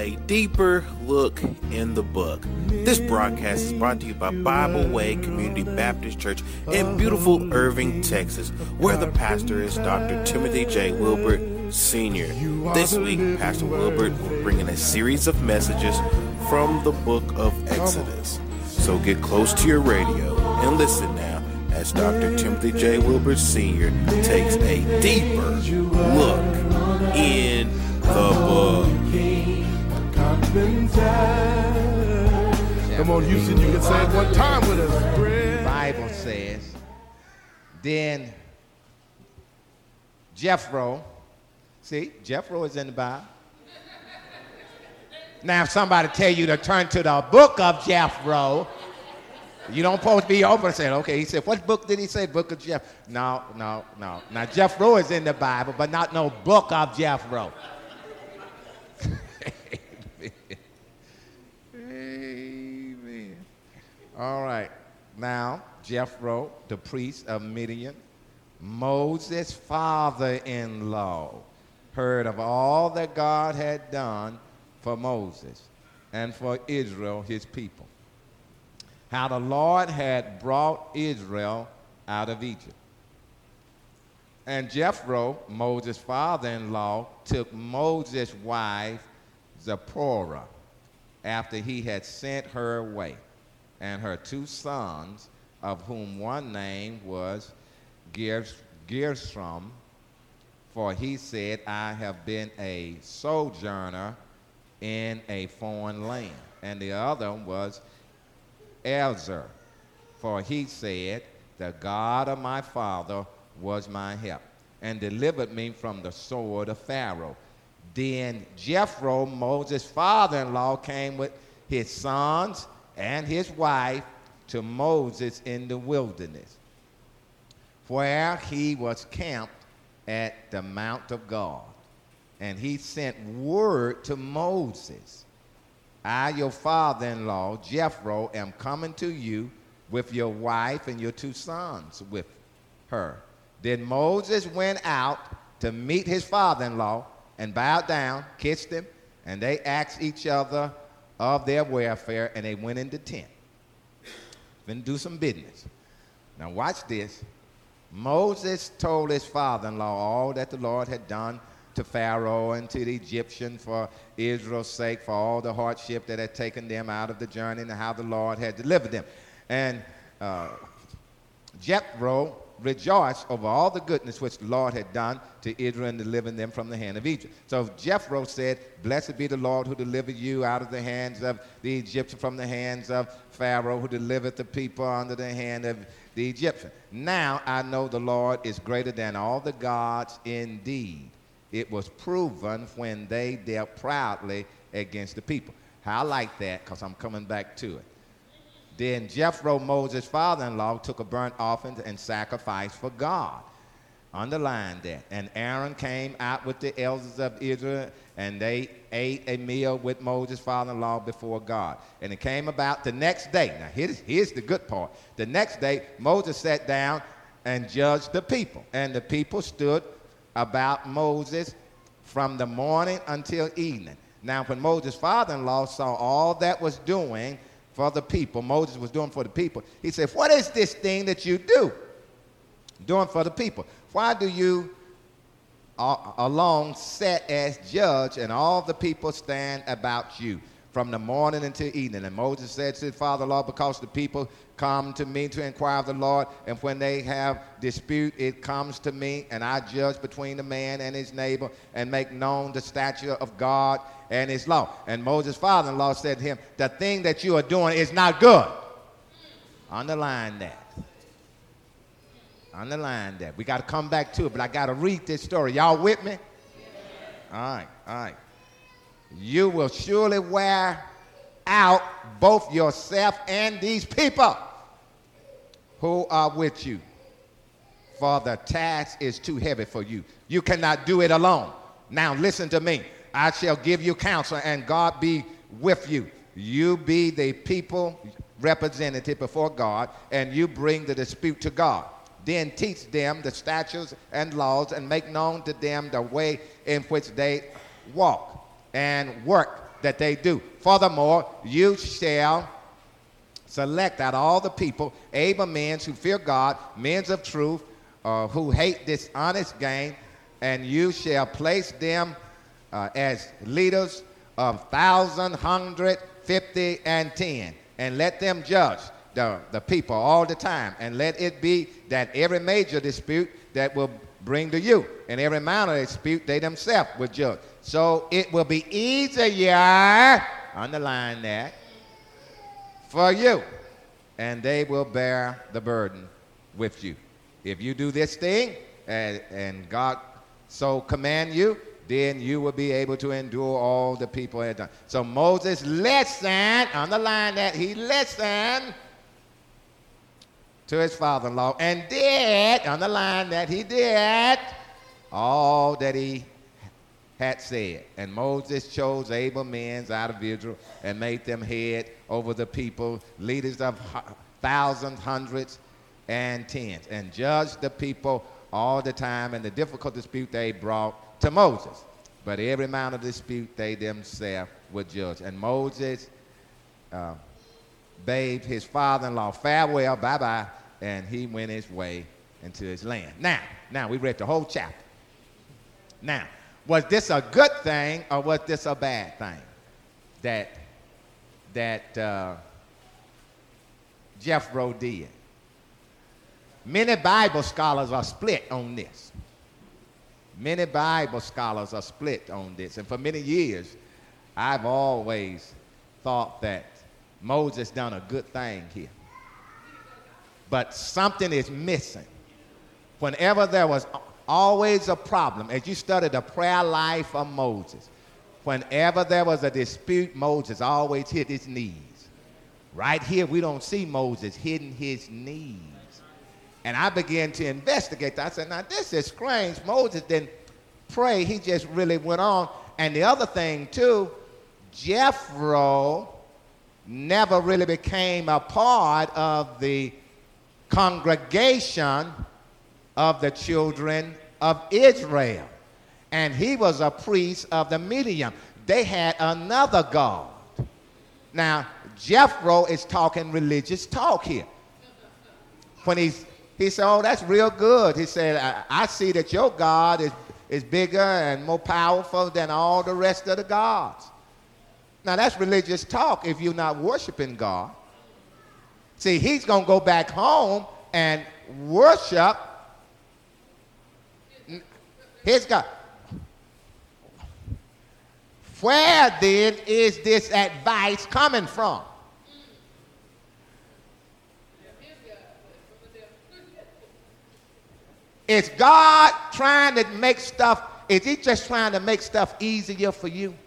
a deeper look in the book. This broadcast is brought to you by Bible Way Community Baptist Church in beautiful Irving, Texas, where the pastor is Dr. Timothy J. Wilbert Sr. This week, Pastor Wilbert will bring in a series of messages from the book of Exodus. So get close to your radio and listen now as Dr. Timothy J. Wilbert Sr. takes a deeper look in the book. Come on, Houston, you can say it one time with us. The Bible says, then Jethro, see, Jethro is in the Bible. Now, if somebody tell you to turn to the book of Jethro, you don't supposed to be open and say, okay, he said, what book did he say? Book of Jethro. No. Now, Jethro is in the Bible, but not no book of Jethro. Amen. All right. Now, Jethro, the priest of Midian, Moses' father-in-law, heard of all that God had done for Moses and for Israel, his people. How the Lord had brought Israel out of Egypt. And Jethro, Moses' father-in-law, took Moses' wife, Zipporah, after he had sent her away, and her two sons, of whom one name was Gershom, for he said, I have been a sojourner in a foreign land. And the other was Elzer, for he said, the God of my father was my help, and delivered me from the sword of Pharaoh. Then Jethro, Moses' father-in-law, came with his sons and his wife to Moses in the wilderness, where he was camped at the Mount of God. And he sent word to Moses, I, your father-in-law, Jethro, am coming to you with your wife and your two sons with her. Then Moses went out to meet his father-in-law and bowed down, kissed him, and they asked each other of their welfare, and they went into tent. Then do some business. Now watch this. Moses told his father-in-law all that the Lord had done to Pharaoh and to the Egyptians for Israel's sake, for all the hardship that had taken them out of the journey and how the Lord had delivered them. And Jethro rejoiced over all the goodness which the Lord had done to Israel in delivering them from the hand of Egypt. So Jethro said, blessed be the Lord who delivered you out of the hands of the Egyptians, from the hands of Pharaoh, who delivered the people under the hand of the Egyptian. Now I know the Lord is greater than all the gods indeed. It was proven when they dealt proudly against the people. I like that because I'm coming back to it. Then Jethro, Moses' father-in-law, took a burnt offering and sacrificed for God. Underline that. And Aaron came out with the elders of Israel, and they ate a meal with Moses' father-in-law before God. And it came about the next day. Now, here's the good part. The next day, Moses sat down and judged the people. And the people stood about Moses from the morning until evening. Now, when Moses' father-in-law saw all that was doing for the people, Moses was doing for the people, he said, what is this thing that you do doing for the people? Why do you alone set as judge, and all the people stand about you from the morning until evening? And Moses said to his father-in-law, because the people come to me to inquire of the Lord, and when they have dispute, it comes to me, and I judge between the man and his neighbor, and make known the statute of God and his law. And Moses' father-in-law said to him, the thing that you are doing is not good. Underline that. Underline that. We got to come back to it, but I got to read this story. Y'all with me? All right. You will surely wear out both yourself and these people who are with you, for the task is too heavy for you. You cannot do it alone. Now listen to me. I shall give you counsel, and God be with you. You be the people representative before God, and you bring the dispute to God. Then teach them the statutes and laws, and make known to them the way in which they walk and work, that they do. Furthermore, you shall select out of all the people able men who fear God, men of truth, who hate dishonest gain, and you shall place them as leaders of 1,000, 100, 50, and 10, and let them judge the people all the time, and let it be that every major dispute that will bring to you, and every minor dispute they themselves will judge. So it will be easier, underline that, for you, and they will bear the burden with you. If you do this thing, and God so command you, then you will be able to endure all the people had done. So Moses listened, underline that, he listened to his father-in-law and did, underline that, he did all that he had said. And Moses chose able men out of Israel and made them head over the people, leaders of thousands, hundreds, and tens, and judged the people all the time in the difficult dispute they brought to Moses. But every amount of dispute they themselves would judge. And Moses bade his father-in-law farewell, bye-bye, and he went his way into his land. Now we read the whole chapter. Now, was this a good thing or was this a bad thing that Jethro did? Many Bible scholars are split on this. Many Bible scholars are split on this. And for many years, I've always thought that Moses done a good thing here. But something is missing. Whenever there was always a problem, as you study the prayer life of Moses, whenever there was a dispute, Moses always hit his knees. Right here, we don't see Moses hitting his knees. And I began to investigate that. I said, now this is strange. Moses didn't pray. He just really went on. And the other thing, too, Jethro never really became a part of the congregation of the children of Israel. And he was a priest of the Midian. They had another God. Now, Jethro is talking religious talk here. When he said, oh, that's real good. He said, I see that your God is bigger and more powerful than all the rest of the gods. Now, that's religious talk if you're not worshiping God. See, he's going to go back home and worship his God. Where then is this advice coming from? Is God trying to make stuff, is he just trying to make stuff easier for you?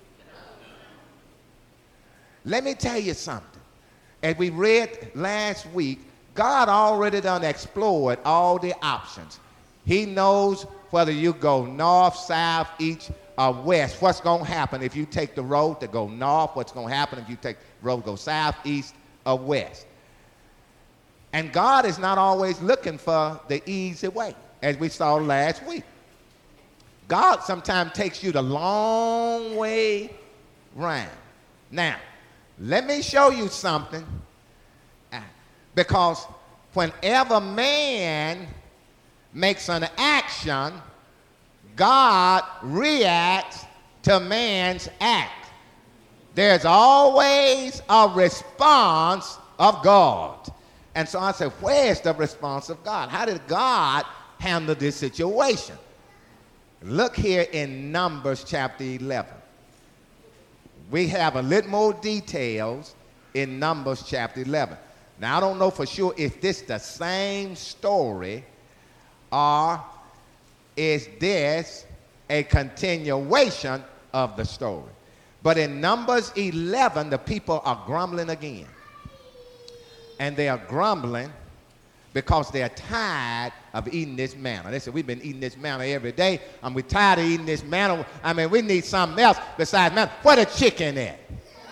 Let me tell you something. As we read last week, God already done explored all the options. He knows whether you go north, south, east, or west, what's going to happen if you take the road to go north, what's going to happen if you take the road to go south, east, or west. And God is not always looking for the easy way, as we saw last week. God sometimes takes you the long way round. Now, let me show you something, because whenever man makes an action, God reacts to man's act. There's always a response of God. And so I said, where's the response of God? How did God handle this situation? Look here in Numbers chapter 11. We have a little more details in Numbers chapter 11. Now, I don't know for sure if this is the same story or is this a continuation of the story. But in Numbers 11, the people are grumbling again. And they are grumbling because they're tired of eating this manna. They said, we've been eating this manna every day, and we're tired of eating this manna. I mean, we need something else besides manna. Where the chicken at?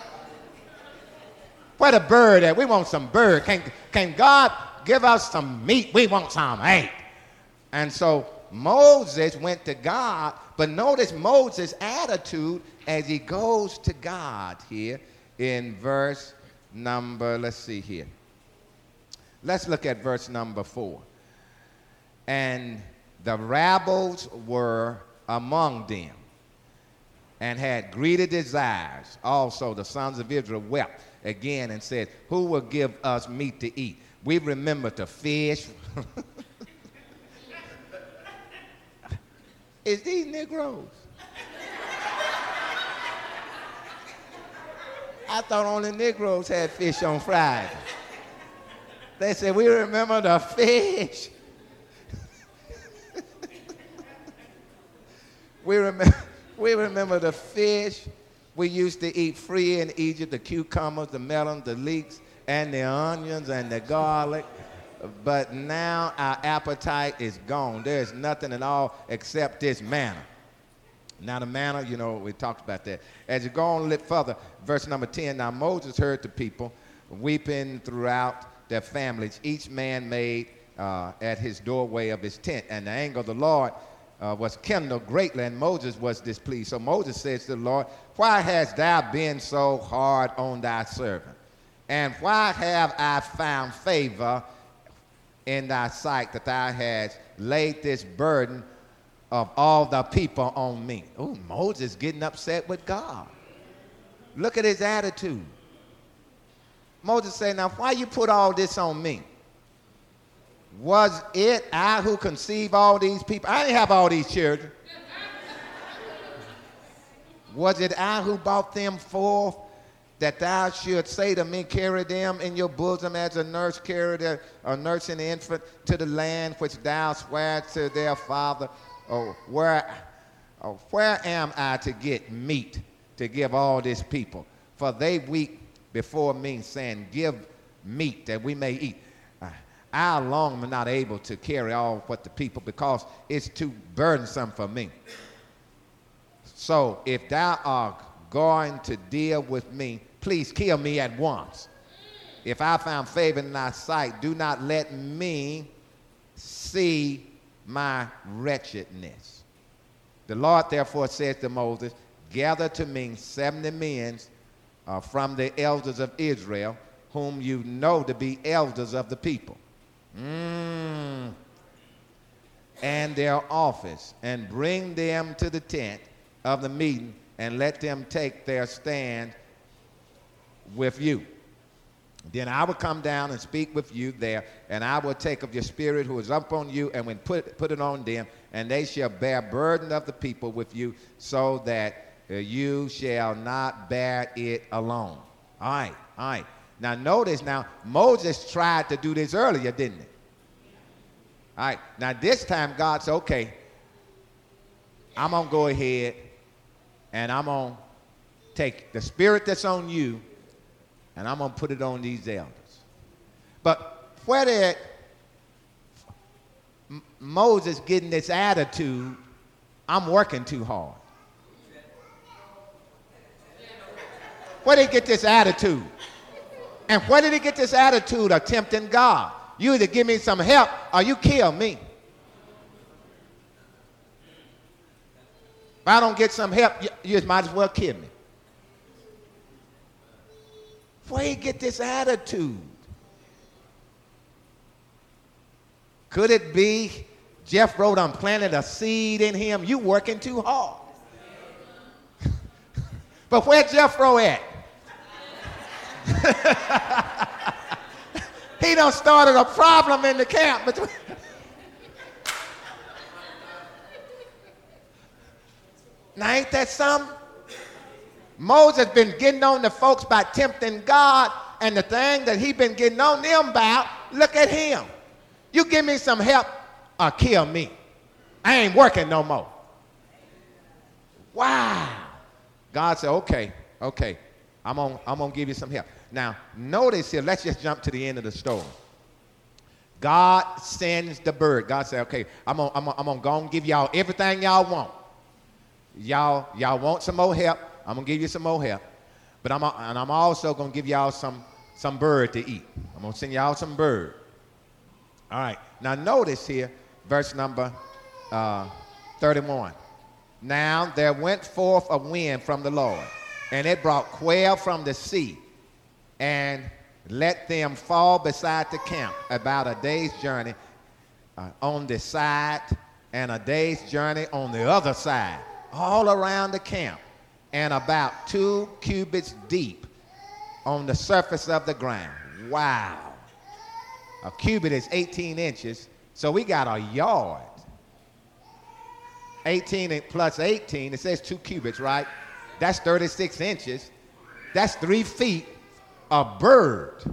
Where the bird at? We want some bird. Can God give us some meat? We want some meat. And so Moses went to God But notice Moses' attitude as he goes to God here in verse number, let's see here. Let's look at verse number 4. And the rebels were among them and had greedy desires. Also the sons of Israel wept again and said, who will give us meat to eat? We remember to fish. Is these Negroes? I thought only Negroes had fish on Friday. They said, we remember the fish. we remember the fish. We used to eat free in Egypt, the cucumbers, the melons, the leeks, and the onions, and the garlic. But now our appetite is gone. There's nothing at all except this manna. Now the manna, you know, we talked about that. As you go on a little further, verse number 10, now Moses heard the people weeping throughout their families. Each man made at his doorway of his tent. And the anger of the Lord was kindled greatly, and Moses was displeased. So Moses says to the Lord, why hast thou been so hard on thy servant? And why have I found favor in thy sight that thou hast laid this burden of all the people on me? Oh, Moses getting upset with God. Look at his attitude. Moses said, now why you put all this on me? Was it I who conceived all these people? I didn't have all these children. Was it I who brought them forth, that thou should say to me, carry them in your bosom as a nurse carried a nursing infant to the land which thou sware to their father? Where am I to get meat to give all this people? For they weep before me, saying, give meat that we may eat. I alone am not able to carry all what the people, because it's too burdensome for me. So if thou art going to deal with me, please kill me at once. If I found favor in thy sight, do not let me see my wretchedness. The Lord therefore said to Moses, gather to me 70 men from the elders of Israel, whom you know to be elders of the people. And their office, and bring them to the tent of the meeting, and let them take their stand with you. Then I will come down and speak with you there, and I will take of your spirit who is up on you, and when put it on them, and they shall bear burden of the people with you, so that you shall not bear it alone. All right. Now notice, now Moses tried to do this earlier, didn't he? All right, now this time God said, okay, I'm going to go ahead and I'm going to take the spirit that's on you and I'm going to put it on these elders. But where did Moses getting this attitude, I'm working too hard? Where did he get this attitude? And where did he get this attitude of tempting God? You either give me some help or you kill me. If I don't get some help, you might as well kill me. Where did he get this attitude? Could it be Jethro done planted a seed in him? You working too hard. But where Jethro at? He done started a problem in the camp between. Now ain't that something? Moses been getting on the folks by tempting God, and the thing that he been getting on them about, look at him. You give me some help or kill me. I ain't working no more. Wow. God said, okay, I'm gonna give you some help. Now, notice here, let's just jump to the end of the story. God sends the bird. God said, okay, I'm gonna go and give y'all everything y'all want. Y'all want some more help? I'm gonna give you some more help. But I'm also gonna give y'all some bird to eat. I'm gonna send y'all some bird. All right, now notice here, verse number 31. Now there went forth a wind from the Lord, and it brought quail from the sea, and let them fall beside the camp about a day's journey on this side, and a day's journey on the other side, all around the camp, and about 2 cubits deep on the surface of the ground. Wow. A cubit is 18 inches, so we got a yard. 18 plus 18, it says 2 cubits, right? That's 36 inches. That's 3 feet. A bird.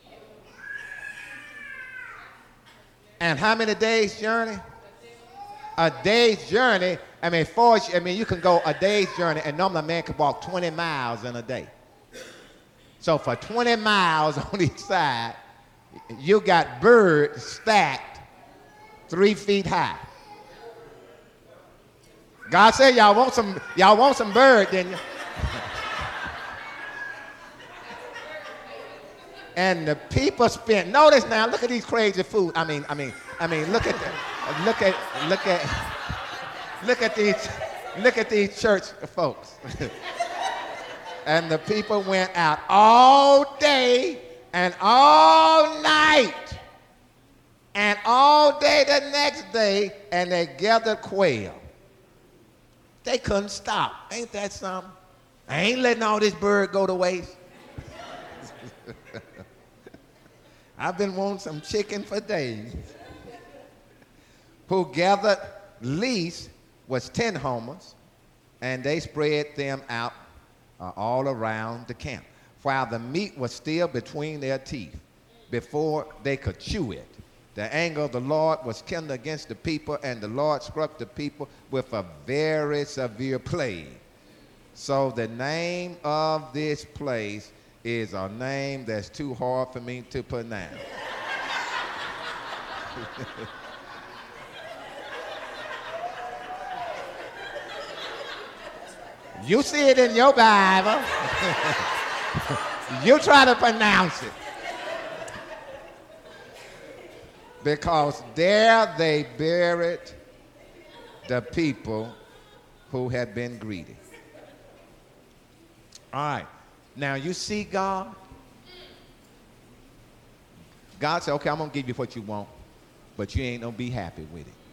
And how many days' journey? A day's journey. I mean, you can go a day's journey, and normally a man can walk 20 miles in a day. So for 20 miles on each side, you got birds stacked 3 feet high. God said, y'all want some bird, didn't you? And the people spent. Notice now, look at these crazy food. I mean, look at these church folks. And the people went out all day and all night and all day the next day, and they gathered quail. They couldn't stop. Ain't that something? I ain't letting all this bird go to waste. I've been wanting some chicken for days. Who gathered least was 10 homers, and they spread them out all around the camp, while the meat was still between their teeth before they could chew it. The anger of the Lord was kindled against the people, and the Lord struck the people with a very severe plague. So the name of this place is a name that's too hard for me to pronounce. You see it in your Bible. You try to pronounce it. Because there they buried the people who had been greedy. All right. Now you see God. God said, okay, I'm going to give you what you want, but you ain't going to be happy with it.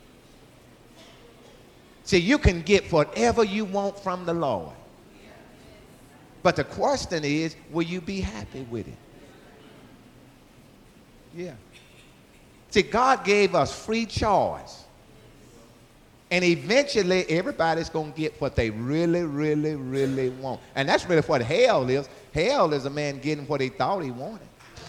See, you can get whatever you want from the Lord. But the question is, will you be happy with it? Yeah. See, God gave us free choice. And eventually, everybody's going to get what they really, really, really want. And that's really what hell is. Hell is a man getting what he thought he wanted.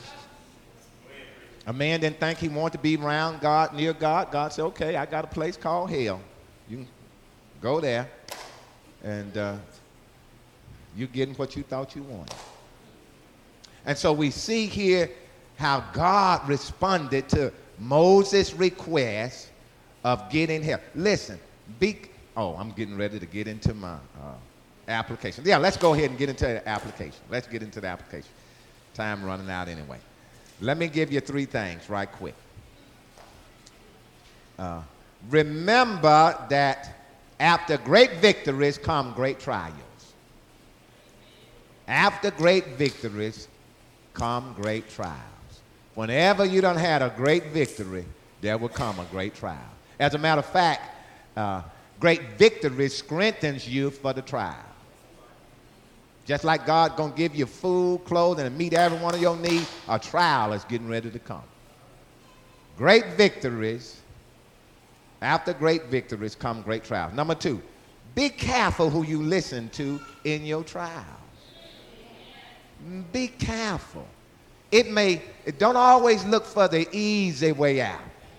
A man didn't think he wanted to be around God, near God. God said, okay, I got a place called hell. You can go there, and you're getting what you thought you wanted. And so we see here how God responded to Moses' request of getting help. Listen, I'm getting ready to get into my application. Yeah, let's go ahead and get into the application. Let's get into the application. Time running out anyway. Let me give you 3 things right quick. Remember that after great victories come great trials. After great victories come great trials. Whenever you done had a great victory, there will come a great trial. As a matter of fact, great victory strengthens you for the trial. Just like God gonna give you food, clothing, and meet every one of your needs, a trial is getting ready to come. Great victories, after great victories come great trials. Number 2, be careful who you listen to in your trials. Be careful. Don't always look for the easy way out.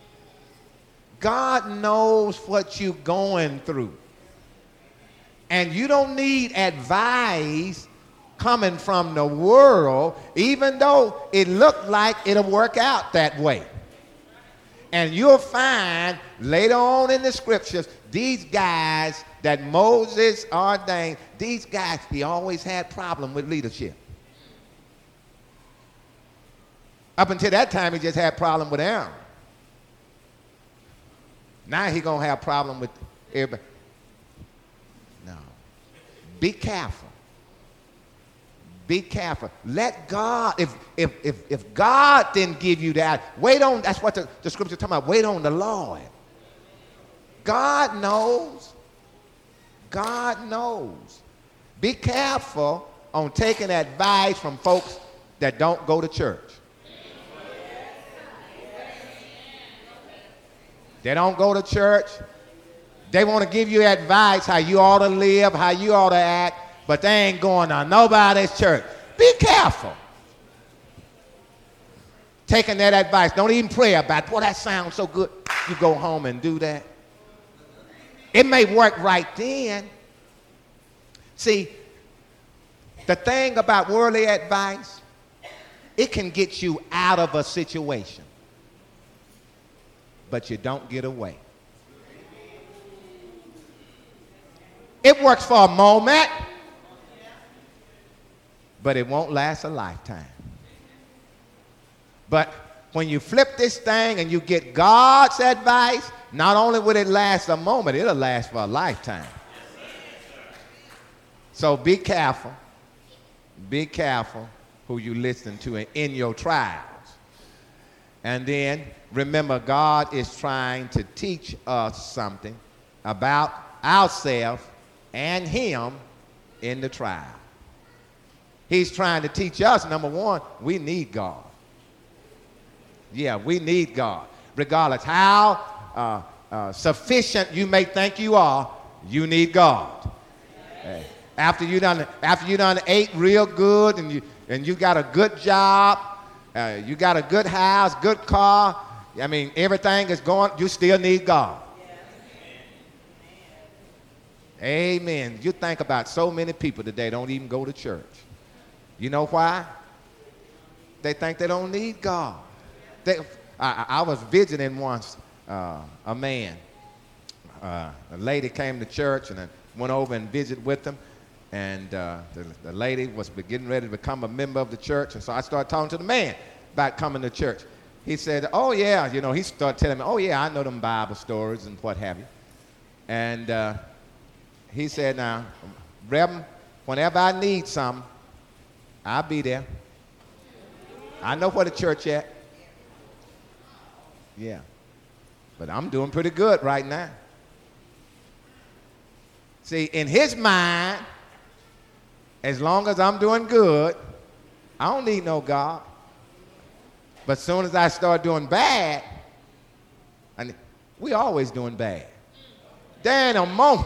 God knows what you're going through. And you don't need advice coming from the world, even though it looked like it'll work out that way. And you'll find later on in the scriptures, these guys that Moses ordained, these guys, he always had problem with leadership. Up until that time, he just had problem with Aaron. Now he's going to have problem with everybody. Be careful. Be careful. Let God, if God didn't give you that, wait on, that's what the scripture talking about, wait on the Lord. God knows. God knows. Be careful on taking advice from folks that don't go to church. They don't go to church. They want to give you advice how you ought to live, how you ought to act, but they ain't going to nobody's church. Be careful. Taking that advice. Don't even pray about it. Boy, that sounds so good. You go home and do that. It may work right then. See, the thing about worldly advice, it can get you out of a situation, but you don't get away. It works for a moment, but it won't last a lifetime. But when you flip this thing and you get God's advice, not only will it last a moment, it'll last for a lifetime. So be careful. Be careful who you listen to in your trials. And then remember, God is trying to teach us something about ourselves and him in the trial. He's trying to teach us, number one, we need God. Yeah, we need God. Regardless how sufficient you may think you are, you need God. Hey. After you done ate real good and you got a good job, you got a good house, good car, I mean, everything is going, you still need God. Amen. You think about so many people today don't even go to church. You know why? They think they don't need God. I was visiting once a man. A lady came to church and I went over and visited with them. And the lady was getting ready to become a member of the church. And so I started talking to the man about coming to church. He said, oh, yeah. You know, he started telling me, oh, yeah, I know them Bible stories and what have you. And he said, now, Reverend, whenever I need something, I'll be there. I know where the church at. Yeah. But I'm doing pretty good right now. See, in his mind, as long as I'm doing good, I don't need no God. But as soon as I start doing bad, and we always doing bad. There ain't a moment.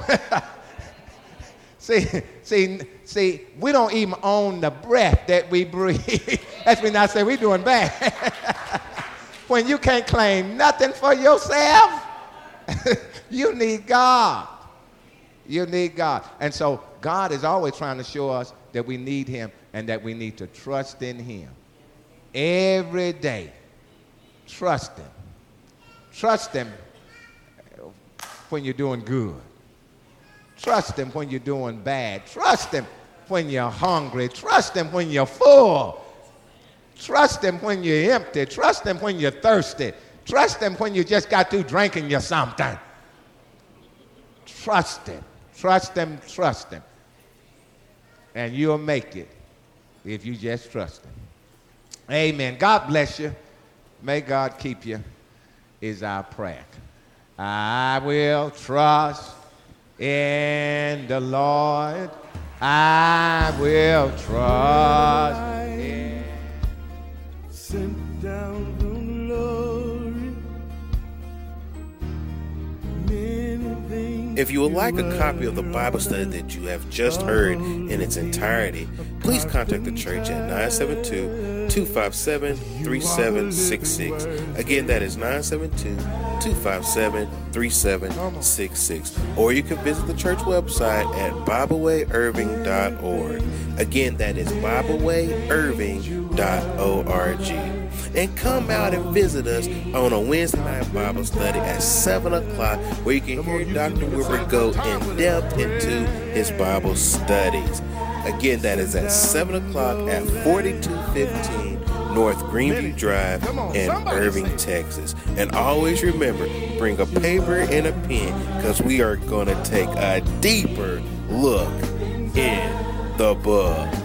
See, we don't even own the breath that we breathe. That's when I say we doing bad. When you can't claim nothing for yourself, you need God. You need God. And so God is always trying to show us that we need him and that we need to trust in him. Every day, trust him. Trust him when you're doing good. Trust him when you're doing bad. Trust him when you're hungry. Trust him when you're full. Trust him when you're empty. Trust him when you're thirsty. Trust him when you just got through drinking you something. Trust him. Trust him. Trust him. And you'll make it if you just trust him. Amen. God bless you. May God keep you is our prayer. I will trust in the Lord. I will trust in. Sent down from glory. Many things. If you would like a copy of the Bible study that you have just heard in its entirety, please contact the church at 972-257-3766. Again, that is 972-257-3766. Or you can visit the church website at BibleWayIrving.org. Again, that is BibleWayIrving.org. And come out and visit us on a Wednesday night Bible study at 7 o'clock, where you can hear Dr. Wilbur go in depth into his Bible studies. Again, that is at 7 o'clock at 4215 North Greenview Drive in Irving, Texas. And always remember, bring a paper and a pen, because we are going to take a deeper look in the book.